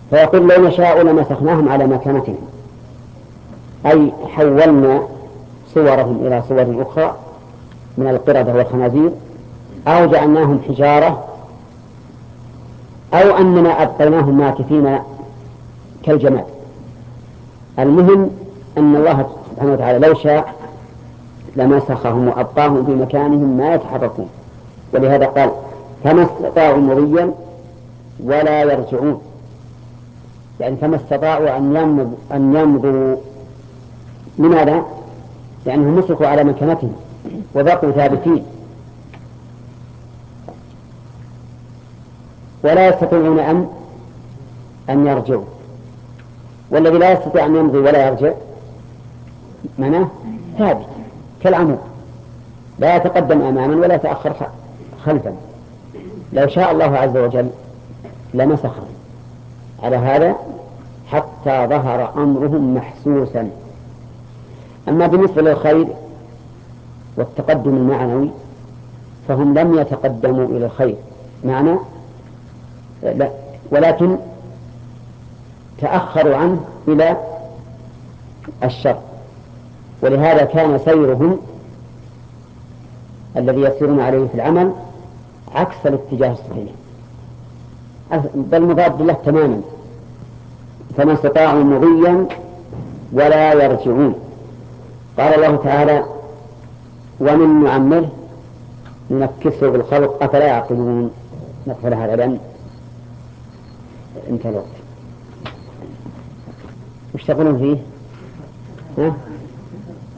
فيقول لو نشاء لمسخناهم على مكانتهم، أي حولنا صورهم إلى صور أخرى من القردة والخنازير، أو جعلناهم حجارة، أو أننا أبقيناهم ماكثين كالجماد. المهم أن الله سبحانه وتعالى لو شاء لمسخهم وأبقاهم في مكانهم ما يتحركون، ولهذا قال فما استطاعوا مضيا ولا يرجعون، يعني فما استطاعوا أن يمضوا. لماذا؟ لأنهم مسكوا على مكانتهم وبقوا ثابتين، ولا يستطيعون أن يرجعوا. والذي لا يستطيع أن يمضي ولا يرجع معناه ثابت كالعمود، لا يتقدم أماما ولا يتأخر خلفا. لو شاء الله عز وجل لمسخهم على هذا حتى ظهر أمرهم محسوسا. أما بالنسبة للخير والتقدم المعنوي فهم لم يتقدموا إلى الخير معنى لا، ولكن تأخروا عنه إلى الشر، ولهذا كان سيرهم الذي يسيرون عليه في العمل عكس الاتجاه الصحيح، بل مضاد له تماما. فما استطاعوا مضيا ولا يرجعون. قال الله تعالى ومن نعمره ننكسه بالخلق أفلا يعقلون. نقفل هذا لأن انتهى الوقت. وش تقولون فيه؟ ها؟